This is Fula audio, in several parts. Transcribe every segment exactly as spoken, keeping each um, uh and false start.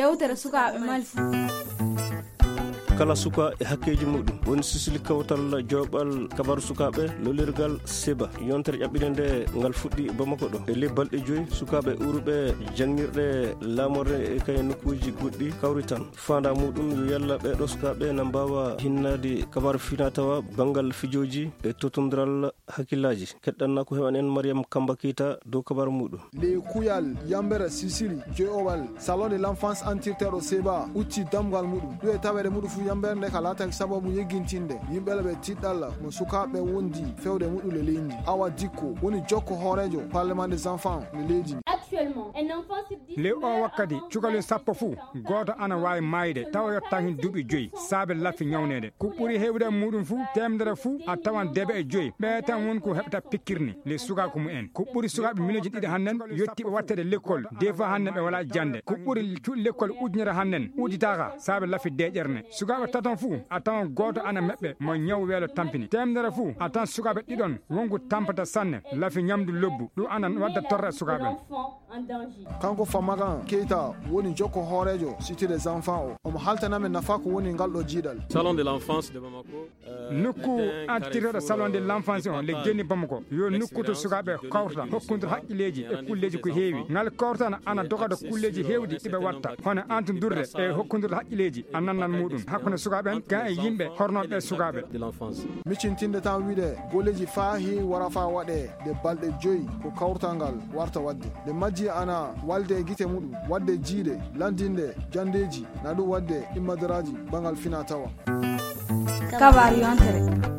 yewtere sukaɓe malfu kala suka e hakkeji muɗum woni sisili kawtal joɓal kabaru sukaɓe lolirgal seba yontere ƴaɓɓide nde ngal fuɗɗi bamako ɗo e ley balɗe joyi sukaɓe uruɓe jangirɗe lamorde e kaye nokkuji goɗɗi kawri tan fanda muɗum yo yalla ɓeɗo sukaɓe na mbawa hinnade kabaru fina tawa banggal fijoji e totodiral hakkillaji keɗɗanna ko hewan en Mariam Kamba Keita dow kabaru muɗum. Les kuyal yambere sisili joɓal salon de l'enfance antirterre seba ucci damgal muɗum ɗo e tawede muɗum fu yamberde kalata sababu yeggintinde yimɓele ɓe tiɗɗalla mo sukaɓe wondi fewde muɗum le leydi awa dikko woni jokko hoorejo parlement des enfants le leydi. le o wakkati cukalel sappo fuu goto ana wawi mayde tawa yotta hin duuɓi joyyi saabe laffi ñawnede ko ɓuuri hewde muɗum fuu temedere fuu a tawan debe e joyyi ɓe tan woni ko heɓata pikkirni les sukako mumen ko ɓuuri sukaɓe million ɗiɗi hannen yettiɓe wattede l'école des fois hannen ɓe wala jande ko ɓuuri l'école ujunere hannen udditaka saabe laffi deƴerne sukaɓe taton fuu a tawan goto ana meɓɓe mo ñaw weelo tampini temedere fuu a tawan sukaɓe ɗiɗon wonko tampata sanne laafi ñamdu lobbu ɗum ana wadda torre sukaɓe. kanko Famagan Keita woni jokko hoorejo cité des enfants o omo haltaname nafa ko woni ngal ɗo jiiɗal. salon de l'enfance de Bamako nokku antirɗo salon de l'enfance on le jenni Bamako yo nokku to sukaɓe kawrata hokkudir haqqilleji e kulleji ko heewi ngal kawrata ana dogada kulleji hewɗi ɗiɓe watta hono antodurde e hokkudirde haqqilleji a nannan muɗum hakkude sukaɓen ga e yimɓe hornoɓe sukaɓe de l'enfance. miccintinde tan wiide golleji fa heewi wara fa waɗe nde balɗe joyyi ko kawrtangal warta wadde nde majji ana walde e guite muɗum wadde jiiɗe landinde jandeji na ɗum wadde immadiraji bangal fina tawa kabaru yontere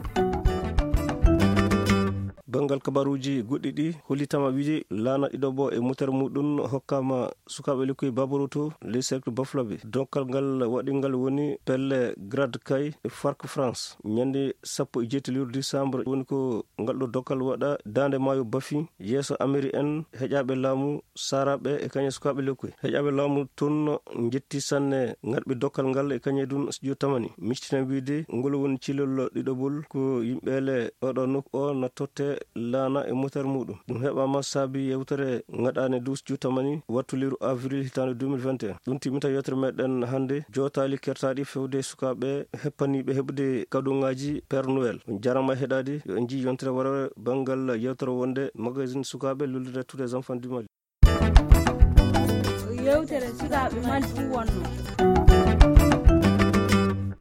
bangal kabaruji goɗɗi ɗi hollitama wiide laana ɗiɗo bo e motere muɗum hokkama sukaɓe lekkoye babaroto les cercle baflaɓe donkal ngal waɗingal woni pelle grade kay e farque France ñande sappo e jeeteliro décembre woni ko ngal ɗo dokkal waɗa dande maayo bafi yeeso amiri en heƴaɓe laamu saraɓe e kañe sukaɓe lekkoye heƴaɓe laamu toon jetti sanne ngarɓe dokkal ngal e kañe dun studio tamani mictina wiide ngol woni cilol ɗiɗoɓol ko yimɓele oɗo nokku o na totte laana e motere muɗum ɗum heɓama saabi yewtere gaɗane douze jutamani wattuliru avril hitande deux mille vingt et un ɗum timmita yewtere meɗen hande jotali kertaɗi fewde sukaɓe heppaniɓe heɓde kaɗoŋaji père noël jarama heɗade yo en ji yontere wara bangal yewtere wonde magazine sukaɓe lolirde tous les enfants du Mali yewtere sukaɓe Mali fu wonno